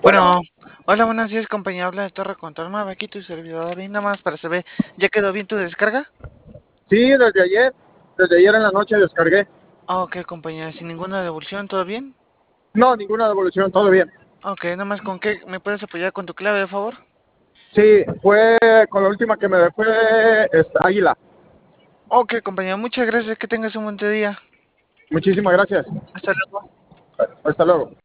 Bueno, Bueno, hola, buenos días, compañía. Habla de Torre Control Nueva, aquí tu servidor. Y nada más para saber, ¿ya quedó bien tu descarga? sí, desde ayer en la noche descargué. Ah, ok, compañía, sin ninguna devolución, ¿todo bien? No, ninguna devolución, todo bien. Ok, nada más con qué me puedes apoyar con tu clave, de favor. Sí, fue con la última que me fue Águila. Ok, compañía, muchas gracias, que tengas un buen día. Muchísimas gracias. Hasta luego. Hasta luego.